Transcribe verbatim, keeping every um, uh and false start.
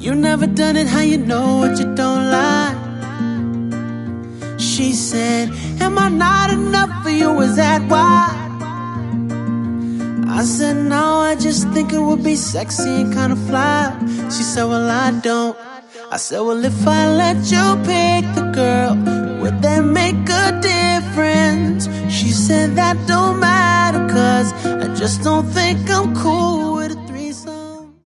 You never done it, how you know what you don't like? She said, am I not enough for you, is that why? I said, no, I just think it would be sexy and kinda fly. She said, well, I don't. I said, well, if I let you pick the girl, would that make a difference? She said, that don't matter, cause I just don't think I'm cool